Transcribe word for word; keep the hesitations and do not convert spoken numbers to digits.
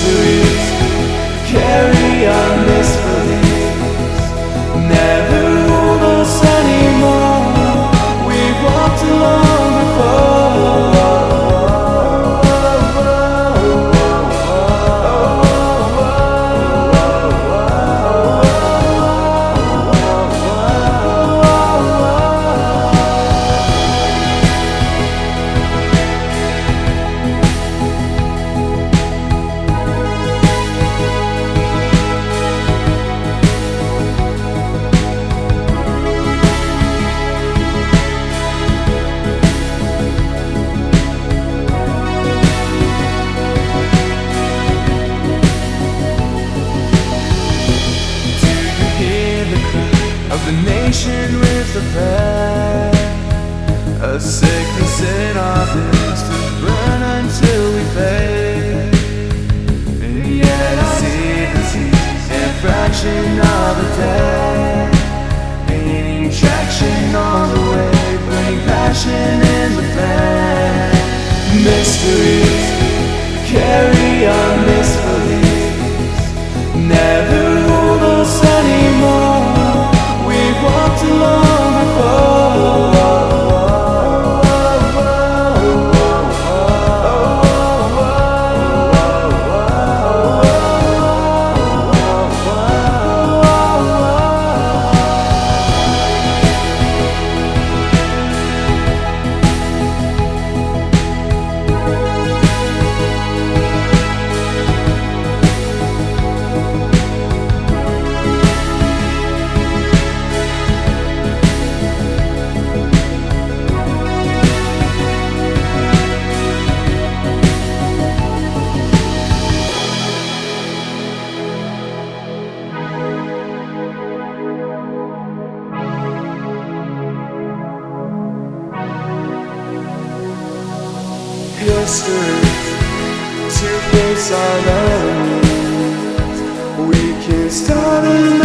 Mysteries carry our misbeliefs, never rule us anymore. We've walked along before. Of the nation with the prayer, a sickness in our midst to burn until we fade. And yet I see the seas and fraction of a day, gaining traction on the way, burning passion in the flame. Mysteries carry our misbeliefs, never rule us anymore. We've walked along before. History to face our enemies. We can start a